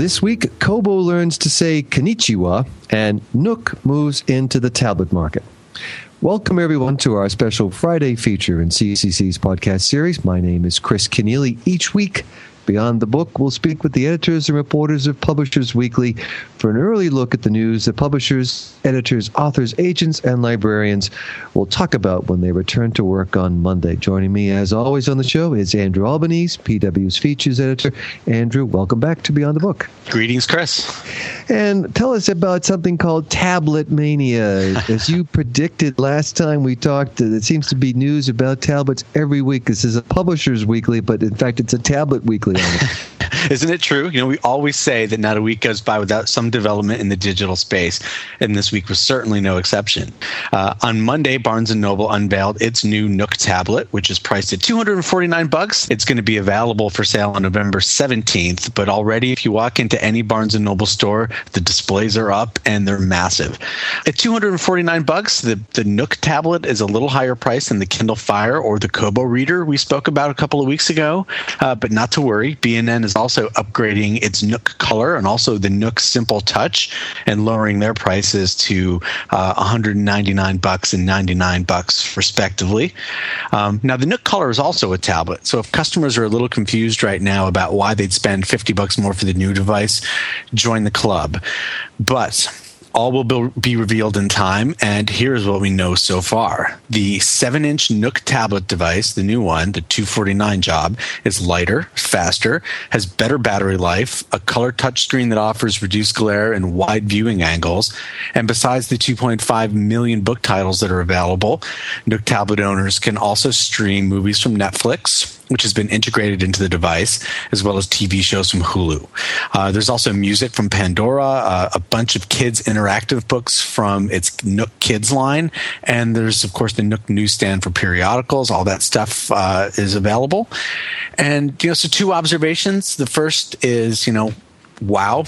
This week, Kobo learns to say konnichiwa, and Nook moves into the tablet market. Welcome, everyone, to our special Friday feature in CCC's podcast series. My name is Chris Kenneally. Each week, Beyond the Book, we'll speak with the editors and reporters of Publishers Weekly for an early look at the news that publishers, editors, authors, agents, and librarians will talk about when they return to work on Monday. Joining me, as always, on the show is Andrew Albanese, PW's features editor. Andrew, welcome back to Beyond the Book. Greetings, Chris. And tell us about something called Tablet Mania. As you predicted last time we talked, there seems to be news about tablets every week. This is a Publishers Weekly, but in fact, it's a Tablet Weekly. Isn't it true? You know, we always say that not a week goes by without some development in the digital space, and this week was certainly no exception. On Monday, Barnes & Noble unveiled its new Nook tablet, which is priced at $249. It's going to be available for sale on November 17th, but already if you walk into any Barnes & Noble store, the displays are up and they're massive. At $249, the Nook tablet is a little higher price than the Kindle Fire or the Kobo Reader we spoke about a couple of weeks ago, but not to worry. B&N is also upgrading its Nook Color and also the Nook Simple Touch and lowering their prices to $199 and $99 respectively. Now, the Nook Color is also a tablet, so if customers are a little confused right now about why they'd spend $50 more for the new device, join the club. But all will be revealed in time, and here's what we know so far. The 7-inch Nook tablet device, the new one, the 249 job, is lighter, faster, has better battery life, a color touchscreen that offers reduced glare and wide viewing angles, and besides the 2.5 million book titles that are available, Nook tablet owners can also stream movies from Netflix, which has been integrated into the device, as well as TV shows from Hulu. There's also music from Pandora, a bunch of kids' interactive books from its Nook Kids line, and there's, of course, the Nook newsstand for periodicals. All that stuff is available. And, so two observations. The first is, wow.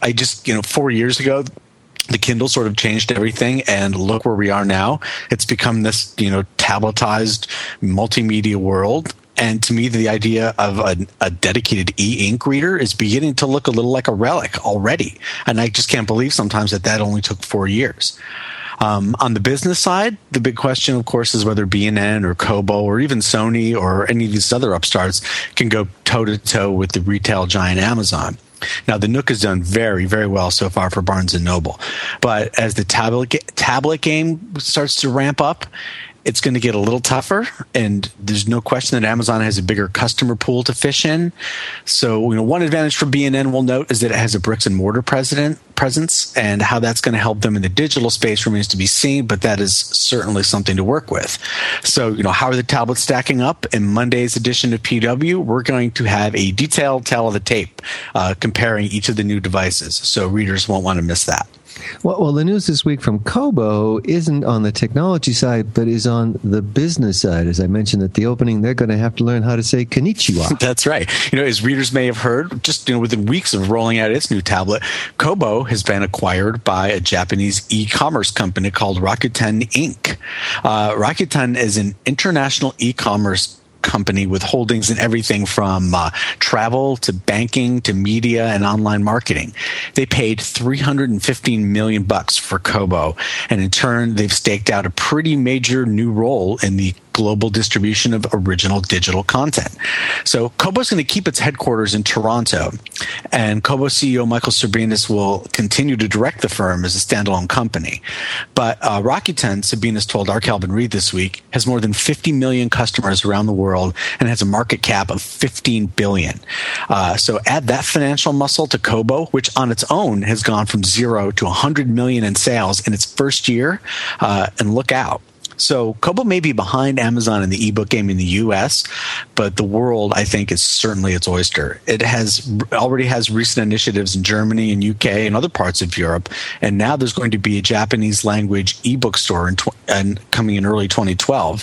4 years ago, the Kindle sort of changed everything, and look where we are now. It's become this, tabletized multimedia world. And to me, the idea of a dedicated e-ink reader is beginning to look a little like a relic already. And I just can't believe sometimes that only took 4 years. On the business side, the big question, of course, is whether B&N or Kobo or even Sony or any of these other upstarts can go toe-to-toe with the retail giant Amazon. Now, the Nook has done very, very well so far for Barnes & Noble. But as the tablet game starts to ramp up, it's going to get a little tougher, and there's no question that Amazon has a bigger customer pool to fish in. So, one advantage for B&N we'll note is that it has a bricks and mortar presence, and how that's going to help them in the digital space remains to be seen, but that is certainly something to work with. So, how are the tablets stacking up? In Monday's edition of PW, we're going to have a detailed tale of the tape comparing each of the new devices, so readers won't want to miss that. Well, the news this week from Kobo isn't on the technology side, but is on the business side. As I mentioned at the opening, they're going to have to learn how to say konnichiwa. That's right. As readers may have heard, just within weeks of rolling out its new tablet, Kobo has been acquired by a Japanese e-commerce company called Rakuten Inc. Rakuten is an international e-commerce company with holdings in everything from travel to banking to media and online marketing. They paid $315 million for Kobo, and in turn, they've staked out a pretty major new role in the global distribution of original digital content. So Kobo's going to keep its headquarters in Toronto, and Kobo CEO Michael Sabinas will continue to direct the firm as a standalone company. But Rakuten, Sabinas told our Calvin Reed this week, has more than 50 million customers around the world and has a market cap of $15 billion. So add that financial muscle to Kobo, which on its own has gone from 0 to 100 million in sales in its first year, and look out. So Kobo may be behind Amazon in the ebook game in the U.S., but the world, I think, is certainly its oyster. It already has recent initiatives in Germany and UK and other parts of Europe, and now there's going to be a Japanese language ebook store coming in early 2012,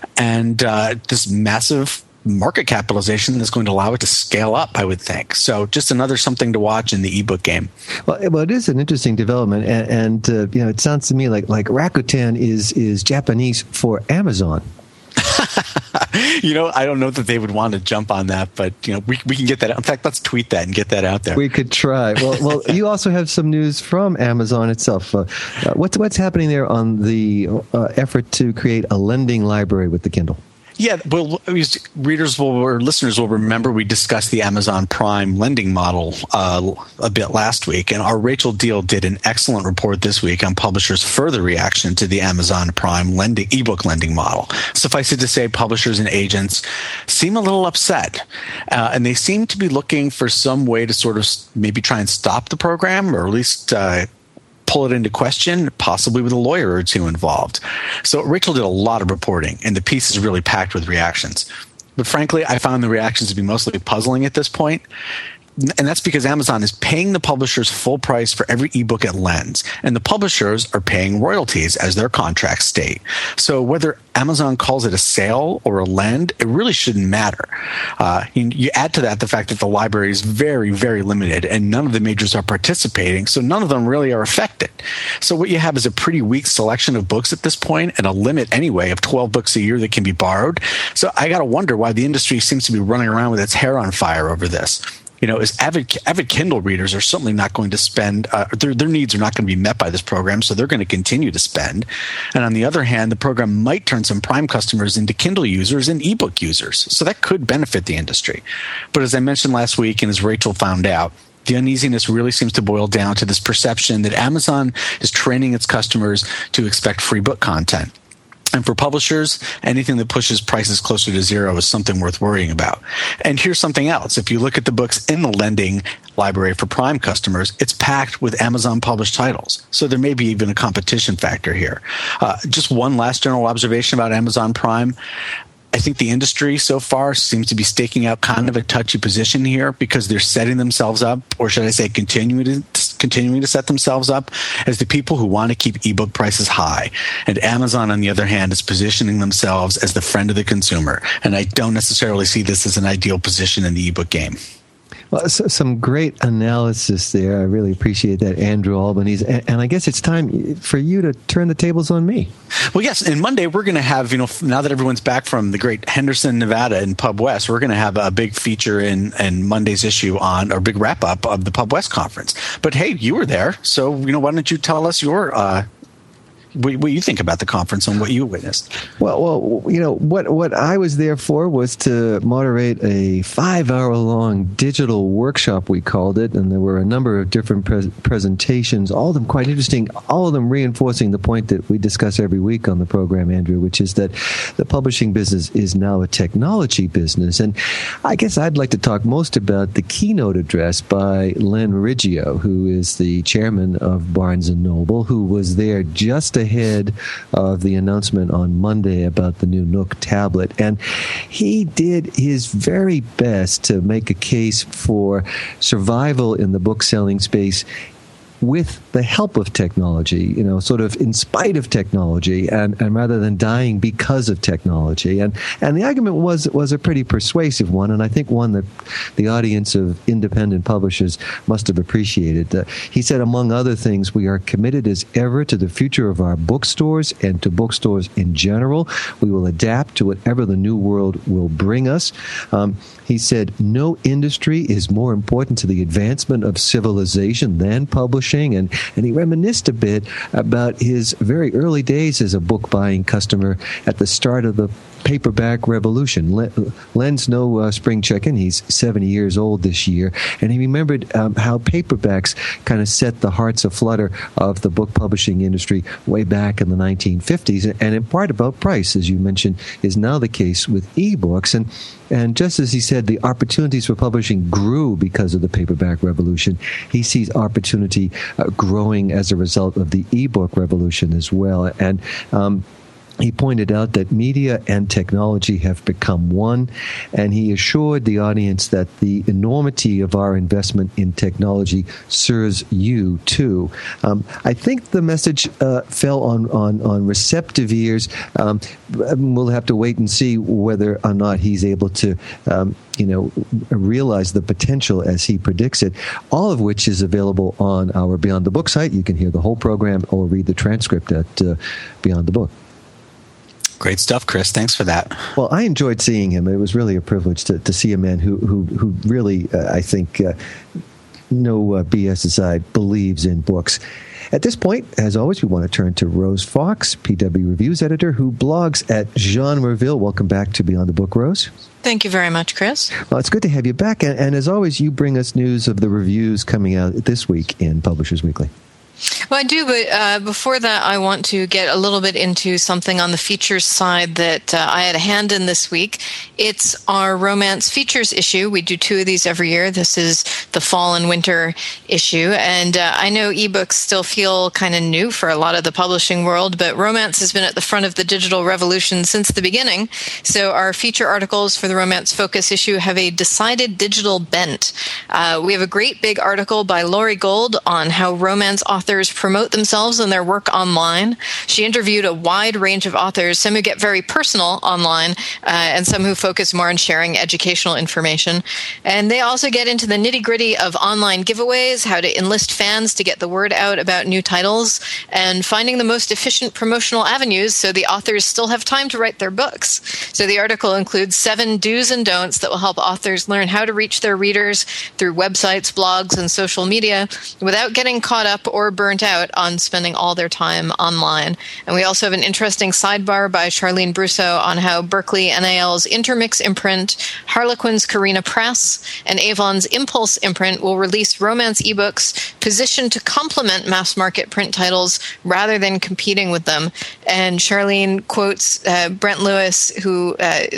and this massive market capitalization is going to allow it to scale up, I would think. So just another something to watch in the ebook game. Well, it is an interesting development, and it sounds to me like Rakuten is Japanese for Amazon. I don't know that they would want to jump on that, but we can get that. In fact, let's tweet that and get that out there. We could try. Well, you also have some news from Amazon itself. What's happening there on the effort to create a lending library with the Kindle? Yeah, well, readers or listeners will remember we discussed the Amazon Prime lending model a bit last week, and our Rachel Deal did an excellent report this week on publishers' further reaction to the Amazon Prime ebook lending model. Suffice it to say, publishers and agents seem a little upset, and they seem to be looking for some way to sort of maybe try and stop the program, or at least pull it into question, possibly with a lawyer or two involved. So Rachel did a lot of reporting, and the piece is really packed with reactions. But frankly, I found the reactions to be mostly puzzling at this point. And that's because Amazon is paying the publishers full price for every ebook it lends, and the publishers are paying royalties as their contracts state. So whether Amazon calls it a sale or a lend, it really shouldn't matter. You add to that the fact that the library is very, very limited, and none of the majors are participating, so none of them really are affected. So what you have is a pretty weak selection of books at this point, and a limit anyway of 12 books a year that can be borrowed. So I got to wonder why the industry seems to be running around with its hair on fire over this. As avid Kindle readers are certainly not going to spend, their needs are not going to be met by this program, so they're going to continue to spend. And on the other hand, the program might turn some Prime customers into Kindle users and ebook users, so that could benefit the industry. But as I mentioned last week, and as Rachel found out, the uneasiness really seems to boil down to this perception that Amazon is training its customers to expect free book content. And for publishers, anything that pushes prices closer to zero is something worth worrying about. And here's something else. If you look at the books in the lending library for Prime customers, it's packed with Amazon published titles. So there may be even a competition factor here. Just one last general observation about Amazon Prime. I think the industry so far seems to be staking out kind of a touchy position here, because they're setting themselves up, or should I say continuing to set themselves up as the people who want to keep ebook prices high. And Amazon, on the other hand, is positioning themselves as the friend of the consumer. And I don't necessarily see this as an ideal position in the ebook game. Well, some great analysis there. I really appreciate that, Andrew Albanese. And I guess it's time for you to turn the tables on me. Well, yes. And Monday, we're going to have, now that everyone's back from the great Henderson, Nevada and Pub West, we're going to have a big feature in Monday's issue on, or big wrap-up of the Pub West conference. But hey, you were there. So, why don't you tell us your what you think about the conference and what you witnessed? Well, what I was there for was to moderate a 5-hour-long digital workshop, we called it, and there were a number of different presentations, all of them quite interesting, all of them reinforcing the point that we discuss every week on the program, Andrew, which is that the publishing business is now a technology business. And I guess I'd like to talk most about the keynote address by Len Riggio, who is the chairman of Barnes & Noble, who was there just ahead of the announcement on Monday about the new Nook tablet. And he did his very best to make a case for survival in the book selling space with the help of technology, sort of in spite of technology, and rather than dying because of technology. And the argument was a pretty persuasive one, and I think one that the audience of independent publishers must have appreciated. He said, among other things, we are committed as ever to the future of our bookstores and to bookstores in general. We will adapt to whatever the new world will bring us. He said, no industry is more important to the advancement of civilization than publishing. And he reminisced a bit about his very early days as a book-buying customer at the start of the paperback revolution. Len's no spring chicken. He's 70 years old this year. And he remembered how paperbacks kind of set the hearts aflutter of the book publishing industry way back in the 1950s. And in part about price, as you mentioned, is now the case with ebooks. And just as he said, the opportunities for publishing grew because of the paperback revolution, he sees opportunity growing as a result of the ebook revolution as well. And he pointed out that media and technology have become one, and he assured the audience that the enormity of our investment in technology serves you too. I think the message fell on receptive ears. We'll have to wait and see whether or not he's able to realize the potential as he predicts it, all of which is available on our Beyond the Book site. You can hear the whole program or read the transcript at Beyond the Book. Great stuff, Chris. Thanks for that. Well, I enjoyed seeing him. It was really a privilege to see a man who really, I think, no BS aside, believes in books. At this point, as always, we want to turn to Rose Fox, PW Reviews editor, who blogs at Genreville. Welcome back to Beyond the Book, Rose. Thank you very much, Chris. Well, it's good to have you back. And as always, you bring us news of the reviews coming out this week in Publishers Weekly. Well, I do, but before that, I want to get a little bit into something on the features side that I had a hand in this week. It's our romance features issue. We do 2 of these every year. This is the fall and winter issue, and I know ebooks still feel kind of new for a lot of the publishing world, but romance has been at the front of the digital revolution since the beginning. So our feature articles for the Romance Focus issue have a decided digital bent. We have a great big article by Laurie Gold on how romance authors promote themselves and their work online. She interviewed a wide range of authors, some who get very personal online, and some who focus more on sharing educational information. And they also get into the nitty-gritty of online giveaways, how to enlist fans to get the word out about new titles, and finding the most efficient promotional avenues so the authors still have time to write their books. So the article includes 7 do's and don'ts that will help authors learn how to reach their readers through websites, blogs, and social media without getting caught up or burnt out on spending all their time online. And we also have an interesting sidebar by Charlene Brousseau on how Berkeley NAL's Intermix imprint, Harlequin's Carina Press, and Avon's Impulse imprint will release romance ebooks positioned to complement mass market print titles rather than competing with them. And Charlene quotes Brent Lewis, who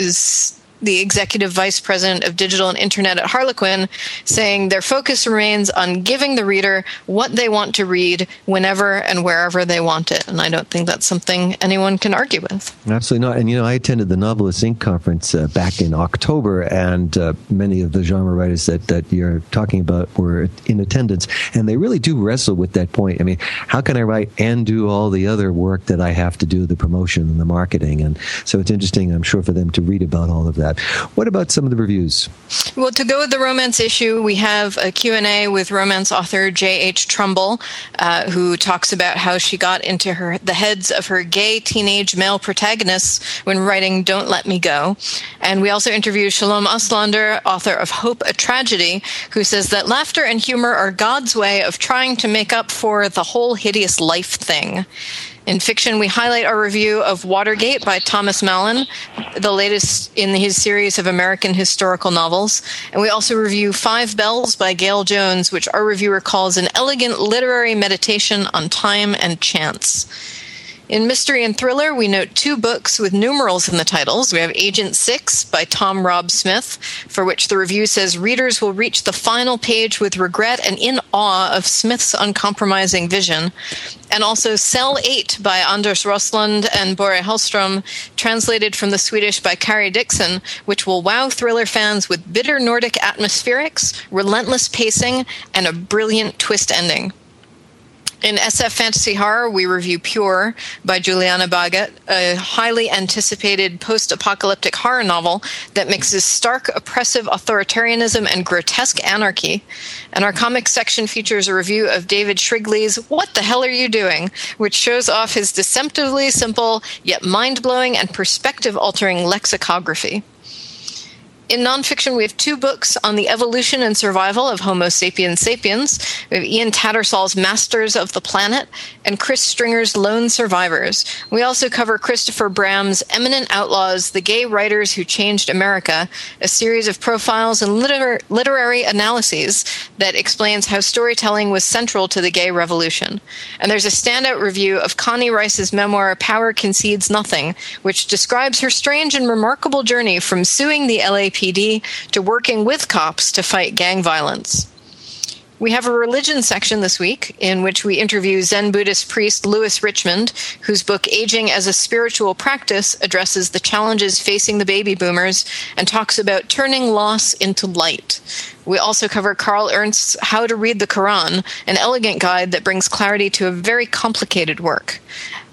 is the executive vice president of digital and internet at Harlequin, saying their focus remains on giving the reader what they want to read whenever and wherever they want it. And I don't think that's something anyone can argue with. Absolutely not. And, I attended the Novelists Inc. conference back in October, and many of the genre writers that you're talking about were in attendance. And they really do wrestle with that point. I mean, how can I write and do all the other work that I have to do, the promotion and the marketing? And so it's interesting, I'm sure, for them to read about all of that. What about some of the reviews? Well, to go with the romance issue, we have a Q&A with romance author J.H. Trumbull, who talks about how she got into the heads of her gay teenage male protagonists when writing Don't Let Me Go. And we also interviewed Shalom Auslander, author of Hope, a Tragedy, who says that laughter and humor are God's way of trying to make up for the whole hideous life thing. In fiction, we highlight our review of Watergate by Thomas Mallon, the latest in his series of American historical novels. And we also review Five Bells by Gail Jones, which our reviewer calls an elegant literary meditation on time and chance. In mystery and thriller, we note 2 books with numerals in the titles. We have Agent 6 by Tom Rob Smith, for which the review says readers will reach the final page with regret and in awe of Smith's uncompromising vision. And also Cell 8 by Anders Roslund and Bore Hellström, translated from the Swedish by Carrie Dixon, which will wow thriller fans with bitter Nordic atmospherics, relentless pacing, and a brilliant twist ending. In SF Fantasy Horror, we review Pure by Juliana Baggett, a highly anticipated post-apocalyptic horror novel that mixes stark, oppressive authoritarianism and grotesque anarchy. And our comics section features a review of David Shrigley's What the Hell Are You Doing?, which shows off his deceptively simple, yet mind-blowing and perspective-altering lexicography. In nonfiction, we have 2 books on the evolution and survival of Homo sapiens sapiens. We have Ian Tattersall's Masters of the Planet and Chris Stringer's Lone Survivors. We also cover Christopher Bram's Eminent Outlaws, The Gay Writers Who Changed America, a series of profiles and literary analyses that explains how storytelling was central to the gay revolution. And there's a standout review of Connie Rice's memoir, Power Concedes Nothing, which describes her strange and remarkable journey from suing the LAPD to working with cops to fight gang violence. We have a religion section this week in which we interview Zen Buddhist priest Louis Richmond, whose book Aging as a Spiritual Practice addresses the challenges facing the baby boomers and talks about turning loss into light. We also cover Carl Ernst's How to Read the Quran, an elegant guide that brings clarity to a very complicated work.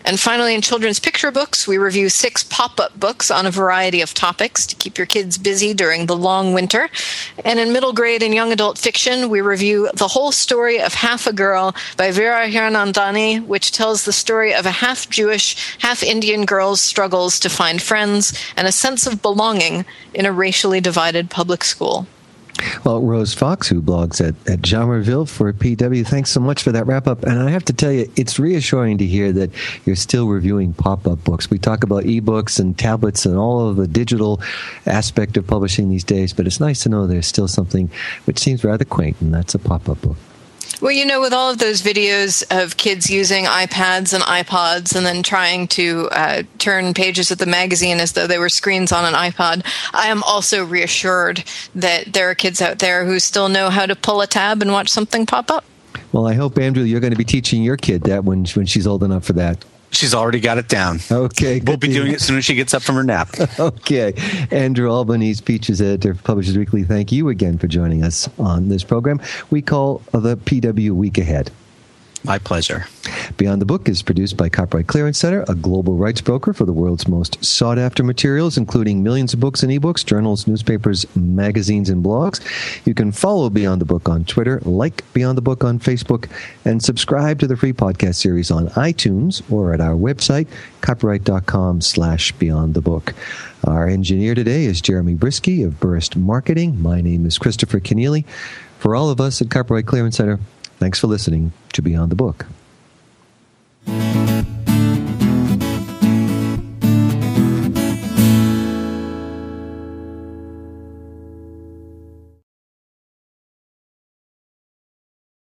And finally, in children's picture books, we review 6 pop-up books on a variety of topics to keep your kids busy during the long winter. And in middle grade and young adult fiction, we review The Whole Story of Half a Girl by Vera Hirnandani, which tells the story of a half-Jewish, half-Indian girl's struggles to find friends and a sense of belonging in a racially divided public school. Well, Rose Fox, who blogs at Genreville for PW, thanks so much for that wrap-up. And I have to tell you, it's reassuring to hear that you're still reviewing pop-up books. We talk about ebooks and tablets and all of the digital aspect of publishing these days, but it's nice to know there's still something which seems rather quaint, and that's a pop-up book. Well, with all of those videos of kids using iPads and iPods and then trying to turn pages of the magazine as though they were screens on an iPod, I am also reassured that there are kids out there who still know how to pull a tab and watch something pop up. Well, I hope, Andrew, you're going to be teaching your kid that when she's old enough for that. She's already got it down. Okay. We'll be doing it as soon as she gets up from her nap. Okay. Andrew Albanese, Features Editor for Publishers Weekly, thank you again for joining us on this program we call the PW Week Ahead. My pleasure. Beyond the Book is produced by Copyright Clearance Center, a global rights broker for the world's most sought-after materials, including millions of books and ebooks, journals, newspapers, magazines, and blogs. You can follow Beyond the Book on Twitter, like Beyond the Book on Facebook, and subscribe to the free podcast series on iTunes or at our website, copyright.com/Beyond the Book. Our engineer today is Jeremy Brisky of Burst Marketing. My name is Christopher Keneally. For all of us at Copyright Clearance Center, thanks for listening to Beyond the Book.